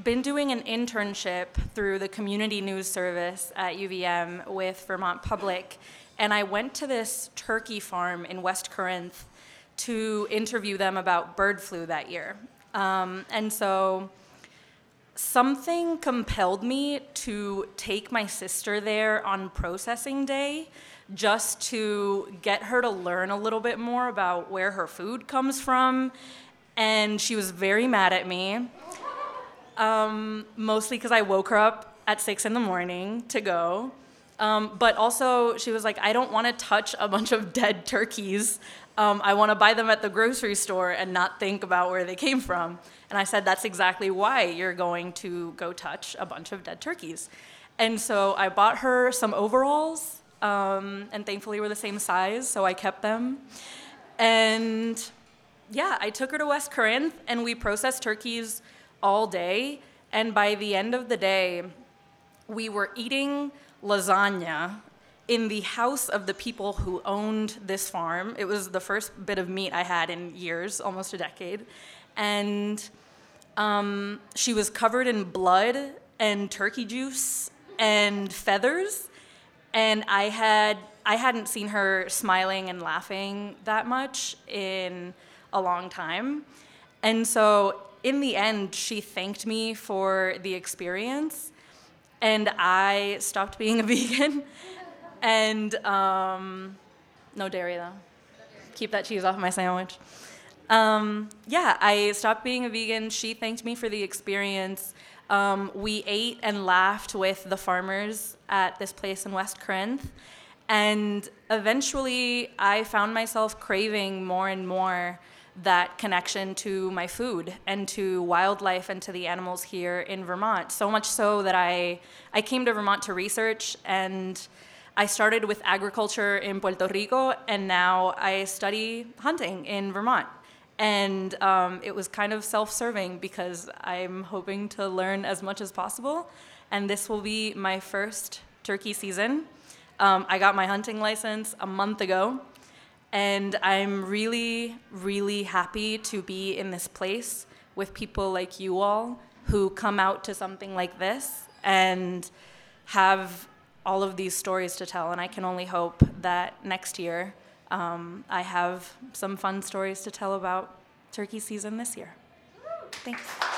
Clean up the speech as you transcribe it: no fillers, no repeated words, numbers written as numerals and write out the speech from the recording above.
been doing an internship through the community news service at UVM with Vermont Public, and I went to this turkey farm in West Corinth to interview them about bird flu that year. And so something compelled me to take my sister there on processing day just to get her to learn a little bit more about where her food comes from. And she was very mad at me, mostly because I woke her up at 6 a.m. to go. But also she was like, I don't want to touch a bunch of dead turkeys. I want to buy them at the grocery store and not think about where they came from. And I said, that's exactly why you're going to go touch a bunch of dead turkeys. And so I bought her some overalls, and thankfully were the same size, so I kept them. And yeah, I took her to West Corinth, and we processed turkeys all day. And by the end of the day, we were eating lasagna in the house of the people who owned this farm. It was the first bit of meat I had in years, almost a decade. And she was covered in blood and turkey juice and feathers. And I hadn't seen her smiling and laughing that much in a long time. And so in the end, she thanked me for the experience. And I stopped being a vegan. And no dairy, though. Keep that cheese off my sandwich. Yeah, I stopped being a vegan. She thanked me for the experience. We ate and laughed with the farmers at this place in West Corinth. And eventually, I found myself craving more and more that connection to my food and to wildlife and to the animals here in Vermont. So much so that I came to Vermont to research, and I started with agriculture in Puerto Rico, and now I study hunting in Vermont. And it was kind of self-serving because I'm hoping to learn as much as possible. And this will be my first turkey season. I got my hunting license a month ago. And I'm really, really happy to be in this place with people like you all who come out to something like this and have all of these stories to tell. And I can only hope that next year I have some fun stories to tell about turkey season this year. Thanks.